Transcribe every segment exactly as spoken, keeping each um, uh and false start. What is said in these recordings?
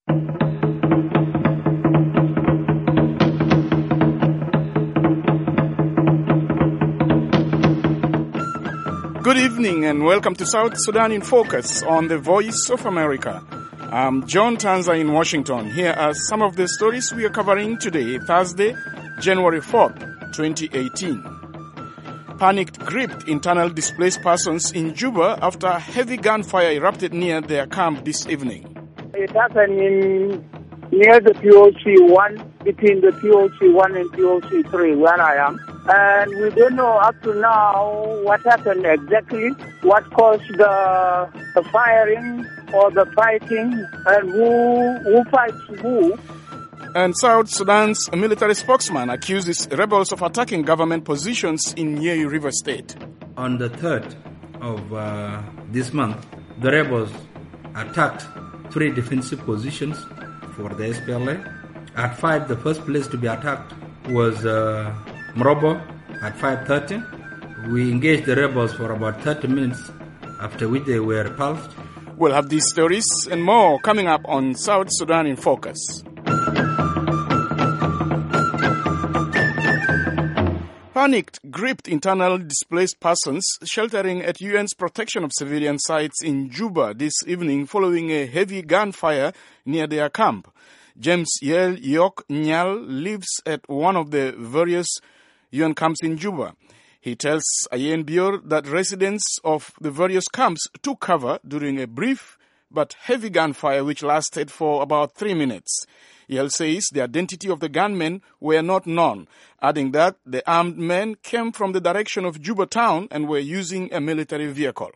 Good evening and welcome to South Sudan in Focus on the Voice of America. I'm John Tanza in Washington. Here are some of the stories we are covering today, Thursday, January fourth, twenty eighteen. Panic gripped internal displaced persons in Juba after heavy gunfire erupted near their camp this evening. It happened in near the P O C one, between the P O C one and P O C three, where I am. And we don't know up to now what happened exactly, what caused the, the firing or the fighting, and who who fights who. And South Sudan's military spokesman accuses rebels of attacking government positions in Nyeri River State. On the third of uh, this month, the rebels attacked three defensive positions for the S P L A. At five, the first place to be attacked was uh, Mrobo at five thirty. We engaged the rebels for about thirty minutes, after which they were repulsed. We'll have these stories and more coming up on South Sudan in Focus. Panicked gripped internal displaced persons sheltering at U N's protection of civilian sites in Juba this evening following a heavy gunfire near their camp. James Yel Yok Nyal lives at one of the various U N camps in Juba. He tells Ayen Bior that residents of the various camps took cover during a brief but heavy gunfire which lasted for about three minutes. Yel says the identity of the gunmen were not known, adding that the armed men came from the direction of Juba town and were using a military vehicle.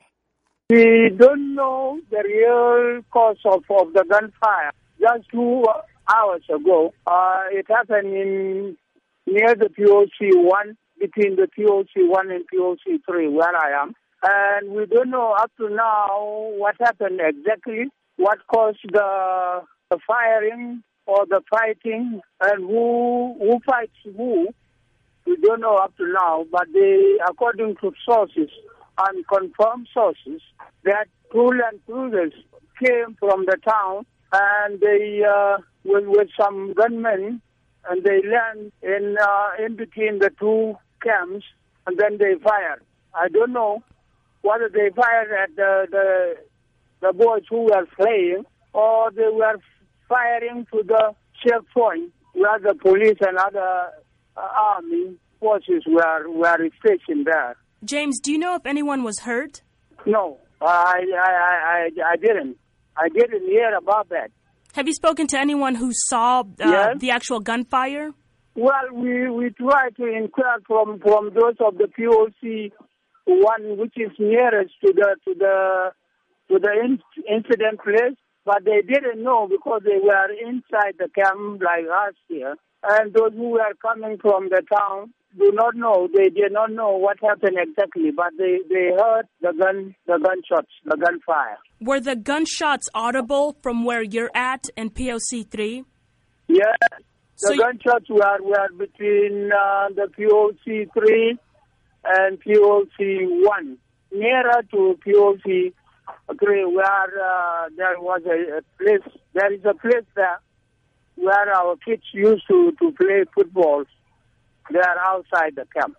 We don't know the real cause of, of the gunfire. Just two hours ago, uh, it happened in near the P O C one, between the P O C one and P O C three, where I am. And we don't know up to now what happened exactly, what caused the, the firing or the fighting, and who who fights who. We don't know up to now, but they, according to sources and confirmed sources, that crew and cruisers came from the town and they uh, with, with some gunmen, and they land in uh, in between the two camps, and then they fired. I don't know whether they fired at the the, the boys who were fleeing, or they were firing to the checkpoint where the police and other uh, army forces were were stationed there. James, do you know if anyone was hurt? No, I I I, I didn't. I didn't hear about that. Have you spoken to anyone who saw uh, yes? the actual gunfire? Well, we, we try to inquire from, from those of the P O C one, which is nearest to the to the to the in, incident place, but they didn't know because they were inside the camp like us here, and those who were coming from the town do not know. They did not know what happened exactly, but they, they heard the gun the gunshots, the gunfire. Were the gunshots audible from where you're at in P O C three? Yes, the so gunshots were, were between uh, the P O C three and P O C one, nearer to P O C three, where uh, there was a, a place, there is a place there where our kids used to, to play football. They are outside the camp.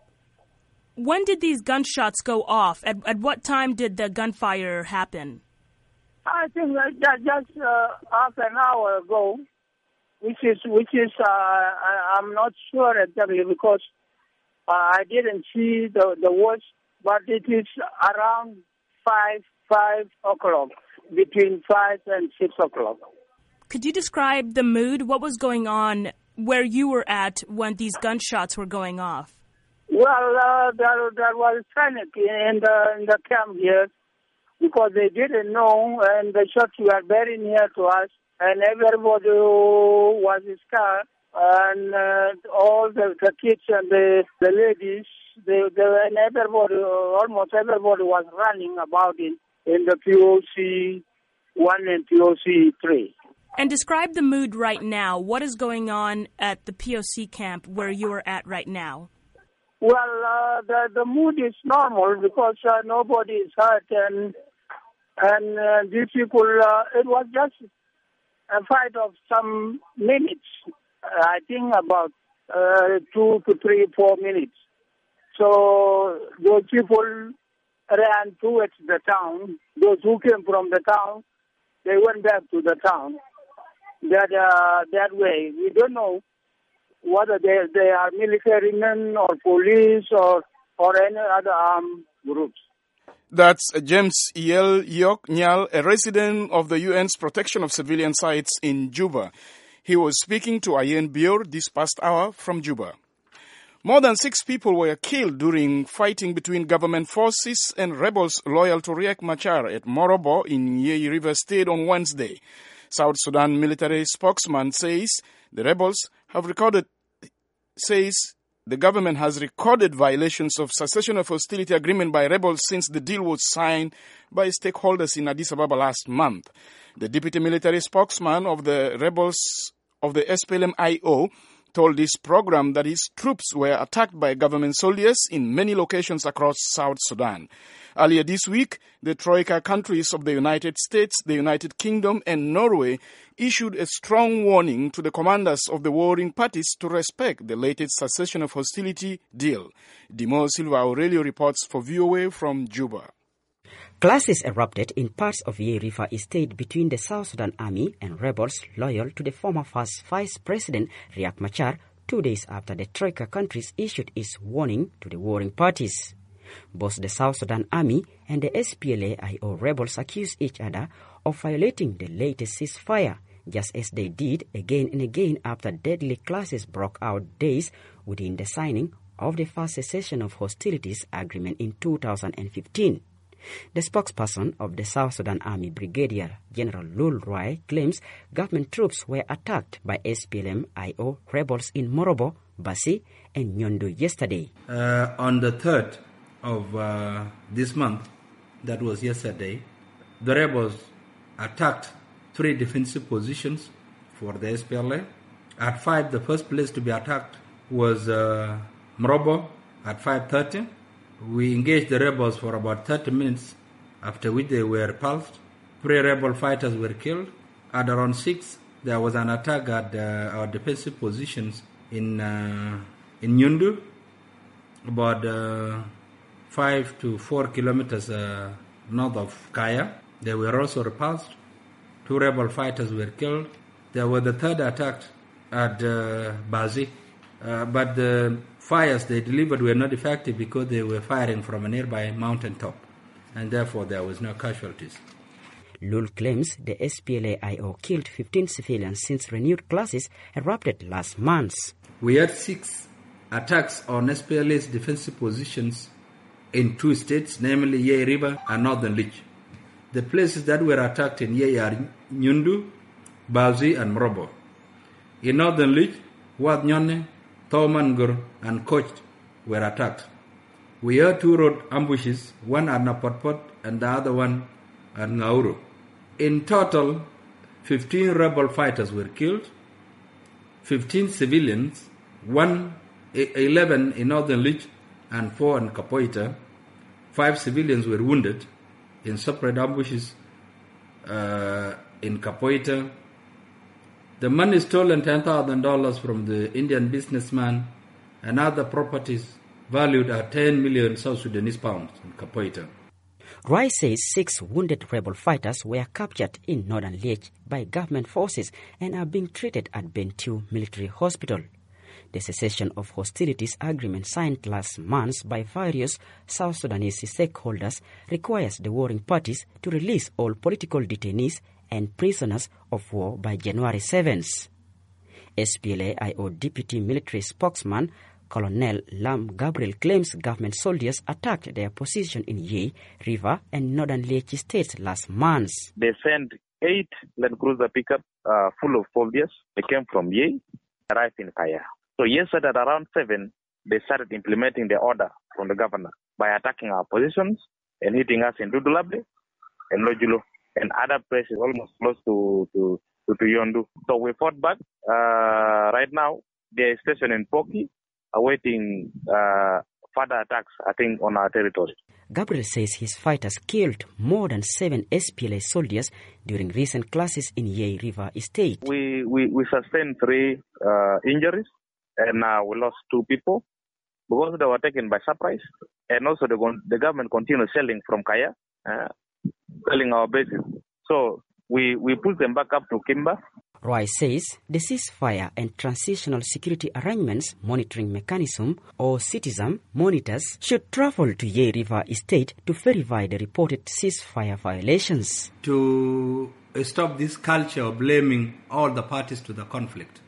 When did these gunshots go off? At, at what time did the gunfire happen? I think that just uh, half an hour ago, which is which is uh, I, I'm not sure exactly because uh, I didn't see the the watch, but it is around five five o'clock, between five and six o'clock. Could you describe the mood? What was going on where you were at when these gunshots were going off? Well, uh, there, there was panic in the, in the camp here because they didn't know, and the shots were very near to us, and everybody was scared, and uh, all the, the kids and the, the ladies, they, they, and everybody, almost everybody was running about in, in the P O C one and P O C three. And describe the mood right now. What is going on at the P O C camp where you are at right now? Well, uh, the the mood is normal because uh, nobody is hurt, and and uh, these people. Uh, it was just a fight of some minutes, uh, I think about uh, two to three, four minutes. So those people ran towards the town. Those who came from the town, they went back to the town. That uh, that way, we don't know whether they they are military men or police or or any other armed groups. That's James Yel Yok Nyal, a resident of the U N's protection of civilian sites in Juba. He was speaking to Ayen Bior this past hour from Juba. More than six people were killed during fighting between government forces and rebels loyal to Riek Machar at Morobo in Yei River State on Wednesday. South Sudan military spokesman says the rebels have recorded, says the government has recorded violations of cessation of hostility agreement by rebels since the deal was signed by stakeholders in Addis Ababa last month. The deputy military spokesman of the rebels of the S P L M I O told this program that his troops were attacked by government soldiers in many locations across South Sudan. Earlier this week, the Troika countries of the United States, the United Kingdom, and Norway issued a strong warning to the commanders of the warring parties to respect the latest cessation of hostility deal. Dimo Silva Aurelio reports for V O A from Juba. Clashes erupted in parts of Yei River State between the South Sudan Army and rebels loyal to the former first Vice President Riek Machar two days after the Troika countries issued its warning to the warring parties. Both the South Sudan Army and the S P L A I O rebels accused each other of violating the latest ceasefire, just as they did again and again after deadly clashes broke out days within the signing of the first cessation of hostilities agreement in two thousand fifteen. The spokesperson of the South Sudan Army, Brigadier General Lul Roy, claims government troops were attacked by S P L M I O rebels in Morobo, Basi, and Nyundu yesterday. Uh, on the third of uh, this month, that was yesterday, the rebels attacked three defensive positions for the S P L A. At five, the first place to be attacked was uh, Morobo at five thirty. We engaged the rebels for about thirty minutes, after which they were repulsed. Three rebel fighters were killed. At around six, there was an attack at uh, our defensive positions in uh, in Nyundu, about uh, five to four kilometers uh, north of Kaya. They were also repulsed. Two rebel fighters were killed. There was the third attack at uh, Bazi, uh, but the fires they delivered were not effective because they were firing from a nearby mountain top, and therefore there was no casualties. Lul claims the S P L A I O killed fifteen civilians since renewed clashes erupted last month. We had six attacks on S P L A's defensive positions in two states, namely Yei River and Northern Lich. The places that were attacked in Yei are Nyundu, Bazi, and Morobo. In Northern Lich, Wad Nyone, Taumangur, and Koch were attacked. We had two road ambushes, one at Napotpot and the other one at Ngauru. In total, fifteen rebel fighters were killed, fifteen civilians, one, eleven in Northern Lich and four in Kapoita. Five civilians were wounded in separate ambushes uh, in Kapoita. The money stolen, ten thousand dollars from the Indian businessman, and other properties valued at ten million South Sudanese pounds in Kapoita. Roy says six wounded rebel fighters were captured in northern Liech by government forces and are being treated at Bentiu Military Hospital. The cessation of hostilities agreement signed last month by various South Sudanese stakeholders requires the warring parties to release all political detainees and prisoners of war by January seventh. S P L A I O Deputy Military Spokesman Colonel Lam Gabriel claims government soldiers attacked their position in Yei River and northern Liech states last month. They sent eight Land Cruiser pickup uh, full of soldiers. They came from Yei, arrived in Kaya. So yesterday at around seven, they started implementing the order from the governor by attacking our positions and hitting us in Dudulabe and Lojulo and other places almost close to, to, to, to Yondu. So we fought back. Uh, right now, they are stationed in Poki, awaiting uh, further attacks, I think, on our territory. Gabriel says his fighters killed more than seven S P L A soldiers during recent clashes in Yei River Estate. We, we, we sustained three uh, injuries, and uh, we lost two people because they were taken by surprise. And also the, the government continued selling from Kaya, uh, selling our bases. So we, we pushed them back up to Kimba. Roy says the ceasefire and transitional security arrangements monitoring mechanism, or citizen monitors, should travel to Yei River Estate to verify the reported ceasefire violations. To stop this culture of blaming all the parties to the conflict,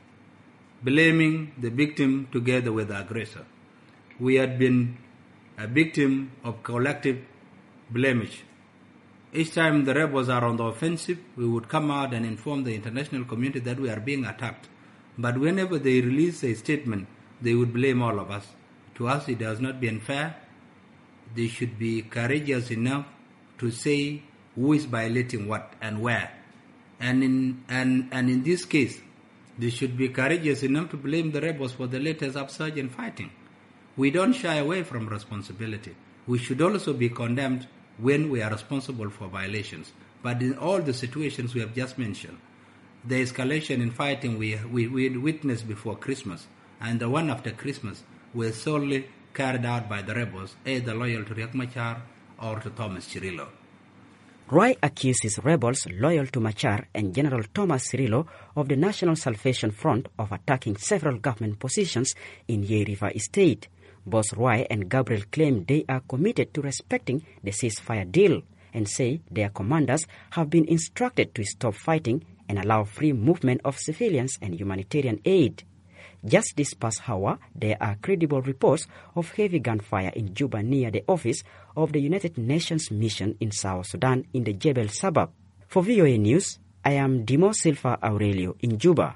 blaming the victim together with the aggressor. We had been a victim of collective blemish. Each time the rebels are on the offensive, we would come out and inform the international community that we are being attacked. But whenever they release a statement, they would blame all of us. To us, it has not been fair. They should be courageous enough to say who is violating what and where. And in, and, and in this case, they should be courageous enough to blame the rebels for the latest upsurge in fighting. We don't shy away from responsibility. We should also be condemned when we are responsible for violations. But in all the situations we have just mentioned, the escalation in fighting we, we, we witnessed before Christmas and the one after Christmas were solely carried out by the rebels, either loyal to Riek Machar or to Thomas Cirillo. Roy accuses rebels loyal to Machar and General Thomas Cirillo of the National Salvation Front of attacking several government positions in Yei River Estate. Both Roy and Gabriel claim they are committed to respecting the ceasefire deal and say their commanders have been instructed to stop fighting and allow free movement of civilians and humanitarian aid. Just this past hour, there are credible reports of heavy gunfire in Juba near the office of the United Nations mission in South Sudan in the Jebel suburb. For V O A News, I am Dimo Silva Aurelio in Juba.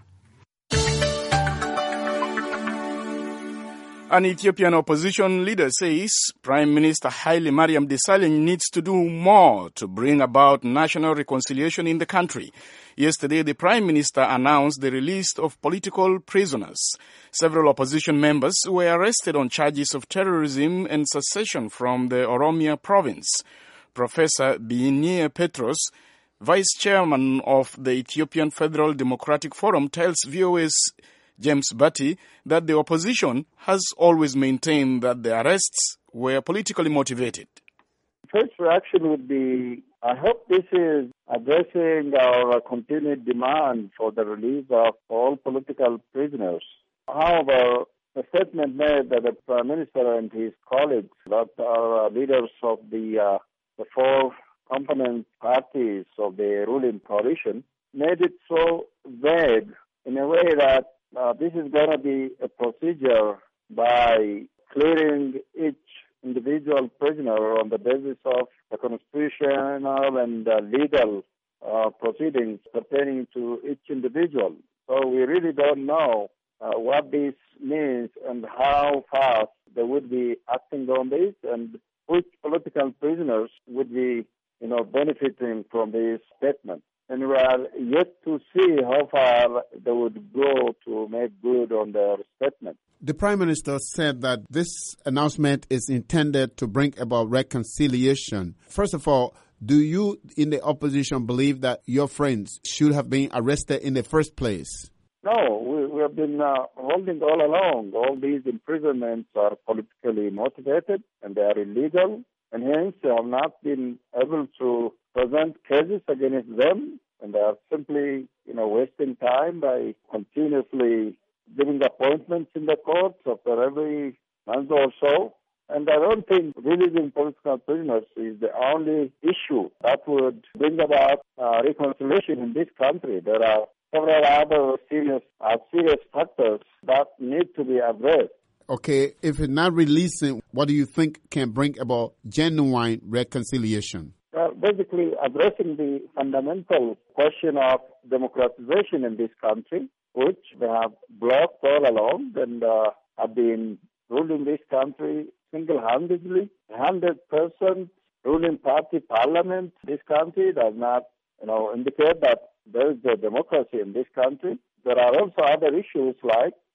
An Ethiopian opposition leader says Prime Minister Haile Mariam Desalegn needs to do more to bring about national reconciliation in the country. Yesterday, the Prime Minister announced the release of political prisoners. Several opposition members were arrested on charges of terrorism and secession from the Oromia province. Professor Binie Petros, Vice Chairman of the Ethiopian Federal Democratic Forum, tells V O A's James Batty that the opposition has always maintained that the arrests were politically motivated. First reaction would be, I hope this is addressing our continued demand for the release of all political prisoners. However, the statement made by the Prime Minister and his colleagues, that are leaders of the, uh, the four component parties of the ruling coalition, made it so vague in a way that Uh, this is going to be a procedure by clearing each individual prisoner on the basis of the constitutional and uh, legal uh, proceedings pertaining to each individual. So we really don't know uh, what this means and how fast they would be acting on this and which political prisoners would be, you know, benefiting from this statement. And we are yet to see how far they would go to make good on their statement. The Prime Minister said that this announcement is intended to bring about reconciliation. First of all, do you in the opposition believe that your friends should have been arrested in the first place? No, we, we have been uh, holding all along. All these imprisonments are politically motivated and they are illegal, and hence they have not been able to present cases against them, and they are simply, you know, wasting time by continuously giving appointments in the courts after every month or so. And I don't think releasing political prisoners is the only issue that would bring about uh, reconciliation in this country. There are several other serious, uh, serious factors that need to be addressed. Okay, if it's not releasing, what do you think can bring about genuine reconciliation? Well, basically addressing the fundamental question of democratization in this country, which they have blocked all along and uh, have been ruling this country single-handedly. one hundred percent ruling party parliament in this country does not, you know, indicate that there is a democracy in this country. There are also other issues like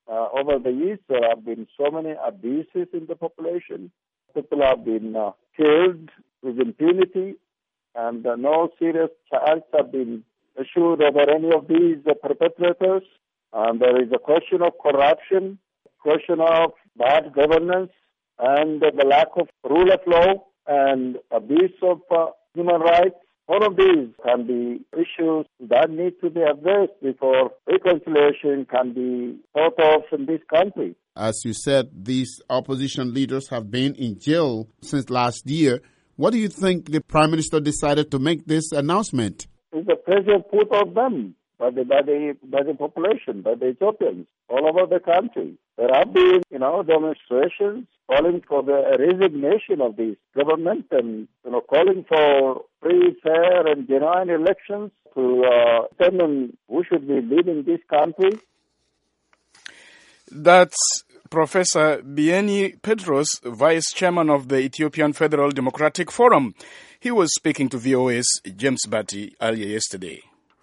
Uh, over the years, there have been so many abuses in the population. People have been uh, killed with impunity, and uh, no serious charges have been issued over any of these uh, perpetrators. And there is a question of corruption, question of bad governance, and uh, the lack of rule of law and abuse of uh, human rights. All of these can be issues that need to be addressed before reconciliation can be thought of in this country. As you said, these opposition leaders have been in jail since last year. What do you think the Prime Minister decided to make this announcement? It's a pressure put on them by the, by the, by the population, by the Ethiopians, all over the country. There have been, you know, demonstrations calling for the resignation of this government and, you know, calling for free, fair, and genuine elections to uh, determine who should be leading this country. That's Professor Bieni Petros, Vice Chairman of the Ethiopian Federal Democratic Forum. He was speaking to V O A's James Batty earlier yesterday.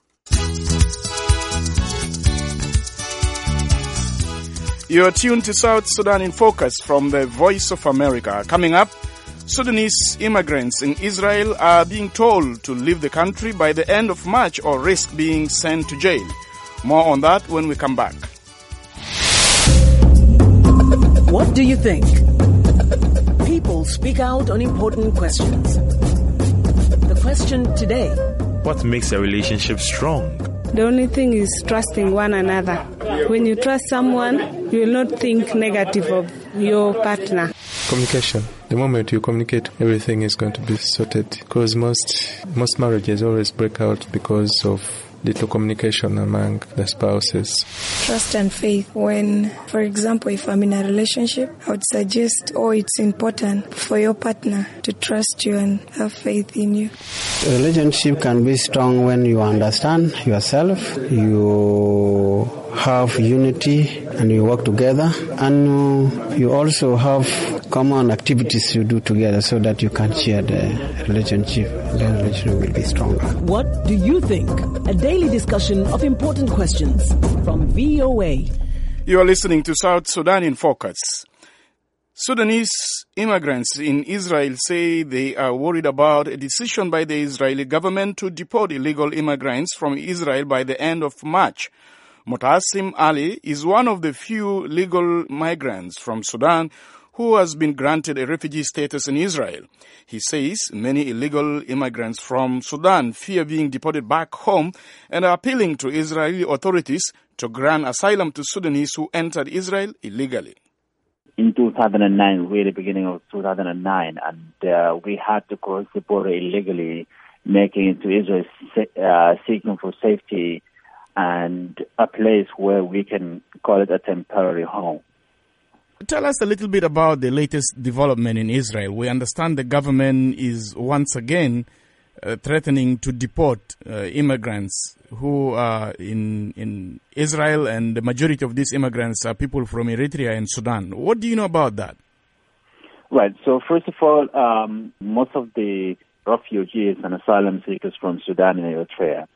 You're tuned to South Sudan in Focus from the Voice of America. Coming up, Sudanese immigrants in Israel are being told to leave the country by the end of March or risk being sent to jail. More on that when we come back. What do you think? People speak out on important questions. The question today: what makes a relationship strong? The only thing is trusting one another. When you trust someone, you will not think negative of your partner. Communication. The moment you communicate, everything is going to be sorted. Because most most marriages always break out because of little communication among the spouses. Trust and faith. When, for example, if I'm in a relationship, I would suggest, oh, it's important for your partner to trust you and have faith in you. A relationship can be strong when you understand yourself, you have unity, and you work together, and you also have common activities you do together so that you can share the relationship. The relationship will be stronger. What do you think? A daily discussion of important questions from V O A. You are listening to South Sudan in Focus. Sudanese immigrants in Israel say they are worried about a decision by the Israeli government to deport illegal immigrants from Israel by the end of March. Mutasim Ali is one of the few legal migrants from Sudan who has been granted a refugee status in Israel. He says many illegal immigrants from Sudan fear being deported back home and are appealing to Israeli authorities to grant asylum to Sudanese who entered Israel illegally. In two thousand nine, really beginning of two thousand nine, and uh, we had to cross the border illegally, making it to Israel, uh, seeking for safety and a place where we can call it a temporary home. Tell us a little bit about the latest development in Israel. We understand the government is once again uh, threatening to deport uh, immigrants who are in, in Israel, and the majority of these immigrants are people from Eritrea and Sudan. What do you know about that? Right. So first of all, um, most of the refugees and asylum seekers from Sudan and Eritrea,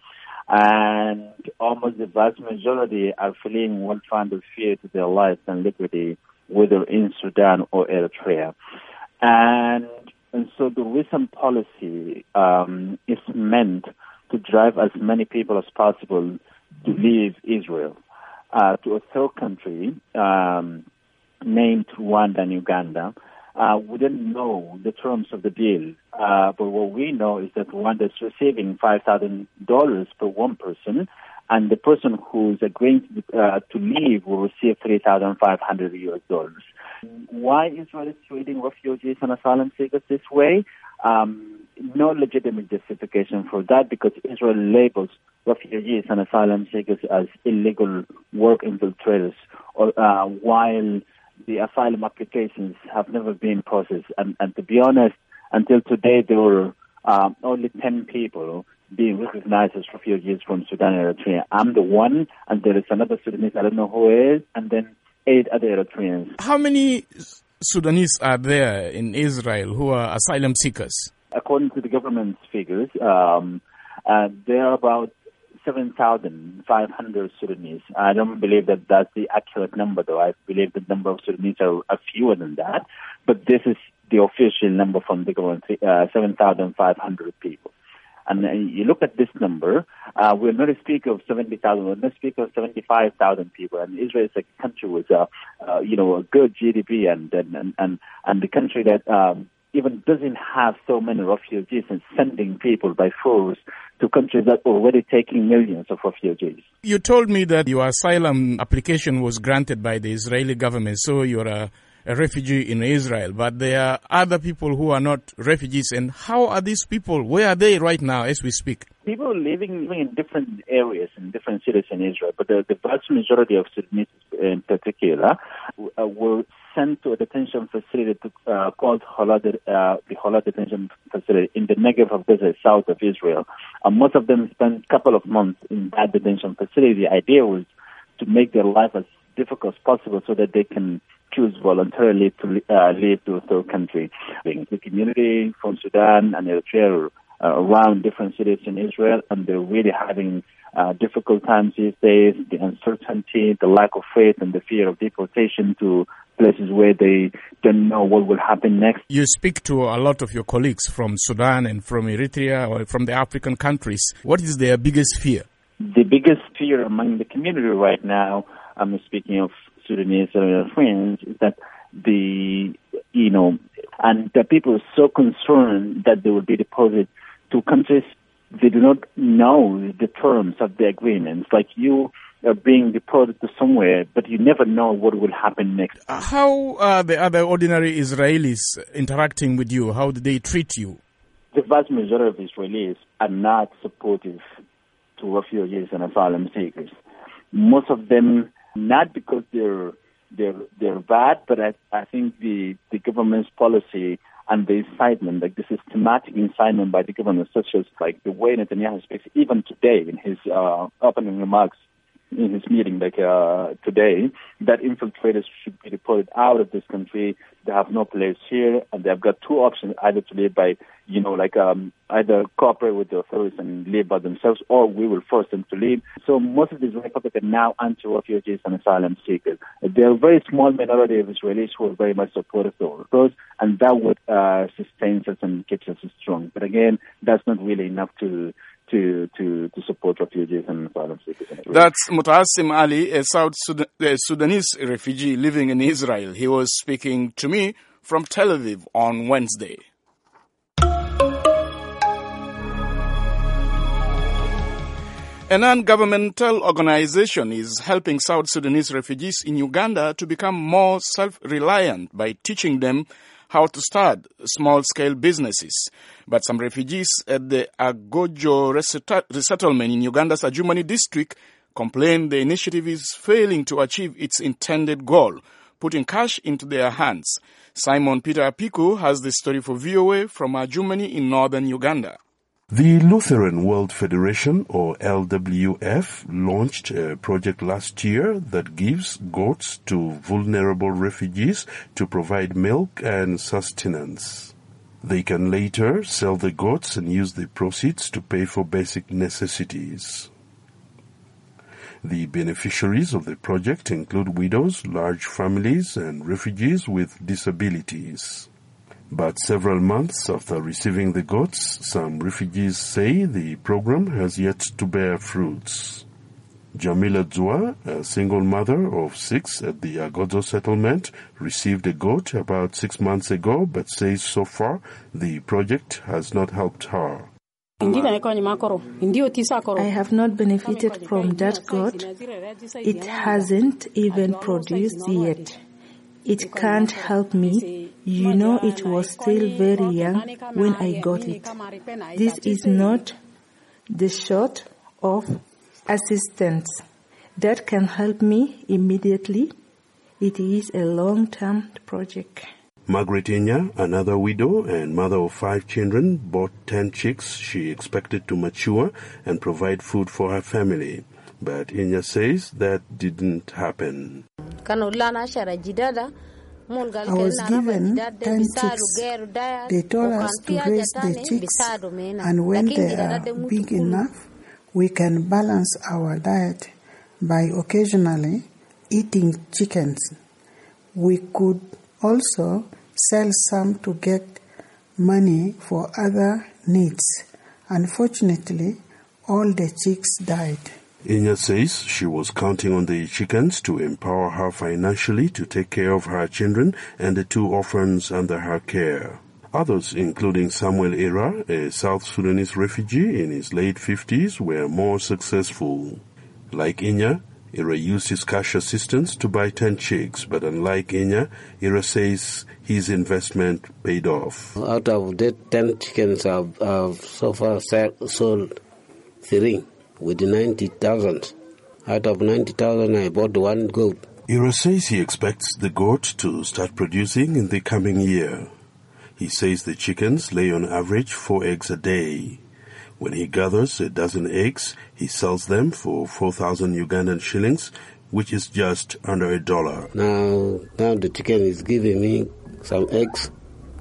and almost the vast majority are fleeing well-founded fear to their lives and liberty, whether in Sudan or Eritrea. And, and so the recent policy um, is meant to drive as many people as possible to leave Israel uh, to a third country um, named Rwanda and Uganda. Uh, we don't know the terms of the deal, uh, but what we know is that Rwanda is receiving five thousand dollars per one person, and the person who's agreeing to, uh, to leave will receive three thousand five hundred U S dollars. Why Israel is treating refugees and asylum seekers this way? Um, no legitimate justification for that, because Israel labels refugees and asylum seekers as illegal work infiltrators, or, uh, while the asylum applications have never been processed. And, and to be honest, until today, there were um, only ten people being recognized as refugees from Sudan and Eritrea. I'm the one, and there is another Sudanese, I don't know who is, and then eight other Eritreans. How many Sudanese are there in Israel who are asylum seekers? According to the government's figures, um, uh, there are about seven thousand five hundred Sudanese. I don't believe that that's the accurate number, though. I believe the number of Sudanese are, are fewer than that. But this is the official number from the government, uh, seven thousand five hundred people. And uh, you look at this number, uh, we're not a speaker of seventy thousand, we're not a speaker of seventy-five thousand people. And Israel is a country with, uh, uh, you know, a good G D P and and and, and the country that um, even doesn't have so many refugees and sending people by force to countries that are already taking millions of refugees. You told me that your asylum application was granted by the Israeli government, so you're a, a refugee in Israel. But there are other people who are not refugees. And how are these people? Where are they right now as we speak? People living, living in different areas, in different cities in Israel. But the, the vast majority of Sudanese in particular uh, were sent to a detention facility to, uh, called Hola, uh, the Hola Detention Facility in the Negev of Gaza, south of Israel. Uh, most of them spent a couple of months in that detention facility. The idea was to make their life as difficult as possible so that they can choose voluntarily to uh, leave to a third country. The community from Sudan and Eritrea are uh, around different cities in Israel, and they're really having uh, difficult times these days. The uncertainty, the lack of faith, and the fear of deportation to places where they don't know what will happen next. You speak to a lot of your colleagues from Sudan and from Eritrea or from the African countries. What is their biggest fear? The biggest fear among the community right now, I'm speaking of Sudanese and friends, is that the, you know, and the people are so concerned that they will be deported to countries they do not know the terms of the agreements. Like you are being deported to somewhere, but you never know what will happen next. How are the other ordinary Israelis interacting with you? How do they treat you? The vast majority of Israelis are not supportive to refugees and asylum seekers. Most of them, not because they're they're they're bad, but I, I think the, the government's policy and the incitement, like the systematic incitement by the government, such as like the way Netanyahu speaks, even today in his uh, opening remarks in his meeting, like uh, today, that infiltrators should be deported out of this country. They have no place here, and they've got two options: either to live by, you know, like um, either cooperate with the authorities and live by themselves, or we will force them to leave. So most of the Israeli public are now anti-refugees and asylum seekers. There are a very small minority of Israelis who are very much supportive of those, and that would uh, sustain us and keep us strong. But again, that's not really enough to to to, to support refugees and asylum seekers. That's Mutaasim Ali, a South Sudan, a Sudanese refugee living in Israel. He was speaking to me from Tel Aviv on Wednesday. A non-governmental organization is helping South Sudanese refugees in Uganda to become more self-reliant by teaching them how to start small-scale businesses. But some refugees at the Agojo resettlement in Uganda's Ajumani district complain the initiative is failing to achieve its intended goal, putting cash into their hands. Simon Peter Apiku has the story for V O A from Ajumani in northern Uganda. The Lutheran World Federation, or L W F, launched a project last year that gives goats to vulnerable refugees to provide milk and sustenance. They can later sell the goats and use the proceeds to pay for basic necessities. The beneficiaries of the project include widows, large families, and refugees with disabilities. But several months after receiving the goats, some refugees say the program has yet to bear fruits. Jamila Zua, a single mother of six at the Agojo settlement, received a goat about six months ago, but says so far the project has not helped her. I have not benefited from that goat. It hasn't even produced yet. It can't help me. You know, it was still very young when I got it. This is not the sort of assistance that can help me immediately. It is a long-term project. Margaret Inya, another widow and mother of five children, bought ten chicks she expected to mature and provide food for her family. But Inya says that didn't happen. I was given ten chicks. They told us to raise the chicks, and when they are big enough, we can balance our diet by occasionally eating chickens. We could also sell some to get money for other needs. Unfortunately, all the chicks died. Inya says she was counting on the chickens to empower her financially to take care of her children and the two orphans under her care. Others, including Samuel Ira, a South Sudanese refugee in his late fifties, were more successful. Like Inya, Ira used his cash assistance to buy ten chicks, but unlike Inya, Ira says his investment paid off. Out of that ten chickens, I've, I've so far sold three with ninety thousand. Out of ninety thousand, I bought one goat. Ira says he expects the goat to start producing in the coming year. He says the chickens lay on average four eggs a day. When he gathers a dozen eggs, he sells them for four thousand Ugandan shillings, which is just under a dollar. Now, now the chicken is giving me some eggs.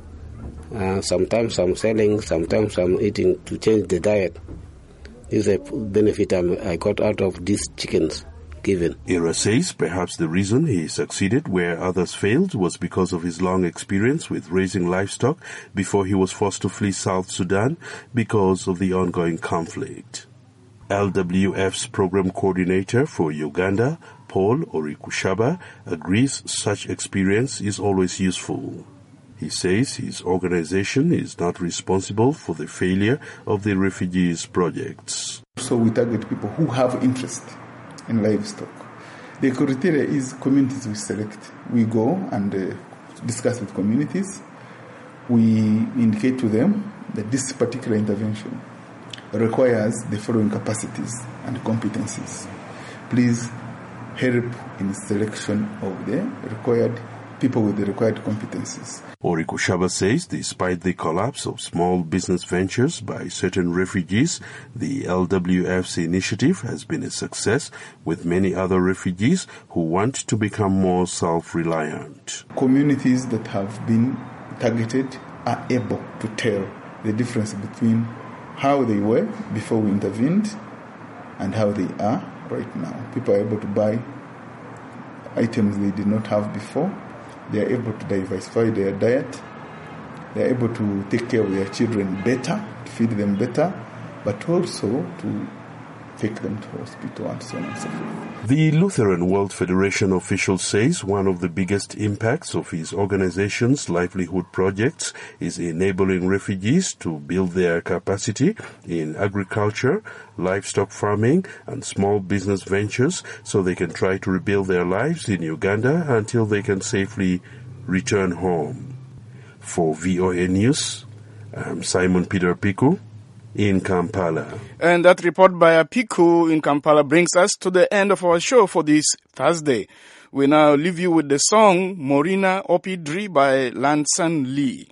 Uh, sometimes I'm selling, sometimes I'm eating to change the diet. This is a benefit I'm, I got out of these chickens given. Ira says perhaps the reason he succeeded where others failed was because of his long experience with raising livestock before he was forced to flee South Sudan because of the ongoing conflict. L W F's program coordinator for Uganda, Paul Orikushaba, agrees such experience is always useful. He says his organization is not responsible for the failure of the refugees projects. So we target people who have interest in livestock. The criteria is communities we select. We go and uh, discuss with communities. We indicate to them that this particular intervention requires the following capacities and competencies. Please help in selection of the required people with the required competencies. Orikushaba says despite the collapse of small business ventures by certain refugees, the L W F's initiative has been a success with many other refugees who want to become more self-reliant. Communities that have been targeted are able to tell the difference between how they were before we intervened and how they are right now. People are able to buy items they did not have before. They are able to diversify their diet. They are able to take care of their children better, to feed them better, but also to take them to hospital and so on and so forth. The Lutheran World Federation official says one of the biggest impacts of his organization's livelihood projects is enabling refugees to build their capacity in agriculture, livestock farming, and small business ventures so they can try to rebuild their lives in Uganda until they can safely return home. For V O A News, I'm Simon Peter Piku in Kampala. And that report by Apiku in Kampala brings us to the end of our show for this Thursday. We now leave you with the song Morina Opidri by Lansan Lee.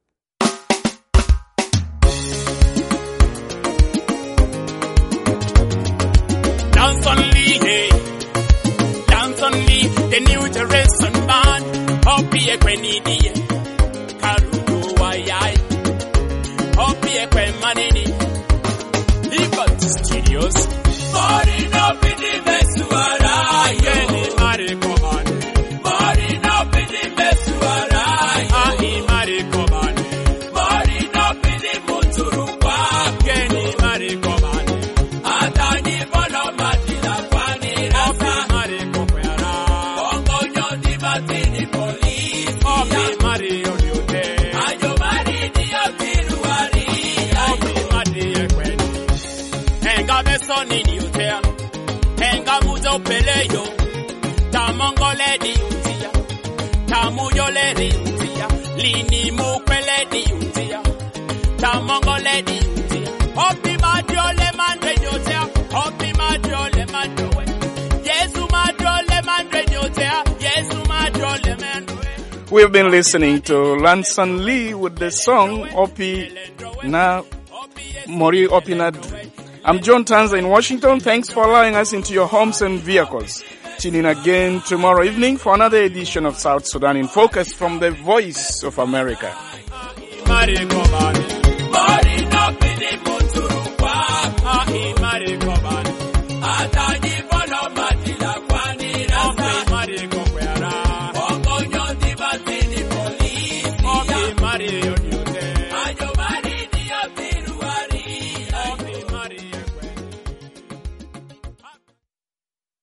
Lansan Lee, hey. Lansan Lee, the new generation band. Hopi Ekwenidi, Karudu Wayai. Hopi Ekwemanini. Liberty Studios. Morina Opidri Mesuara, Yeni Marikoman. Morina Opidri Mesuara, Ahi Marikoman. Morina Opidri Muturupa, Yeni Marikoman. Atani Bono Matila Kwani Rasa, Marikokwera. Bongo Nyoti Matini Police, Obi Mario Yote. Ayo Marini Otiruari, Obi Mati Ekweni. Enga Besoni Yotea, Enga Muzo Peleyo, Tamongole di Utia, Tamuyole di Utia, Lini Mukwele di Utia, Tamongole di Utia, Obi Madrole Mandre Yotea, Obi Madrole Mandre, Yesu Madrole Mandre Yotea, Yesu Madrole Mandre. We've been listening to Lansan Lee with the song Opi Na Mori Opinadri. I'm John Tanza in Washington. Thanks for allowing us into your homes and vehicles. Tune in again tomorrow evening for another edition of South Sudan in Focus from the Voice of America. Mari Komani, Mari Nopini Muturupa, in Maricoba.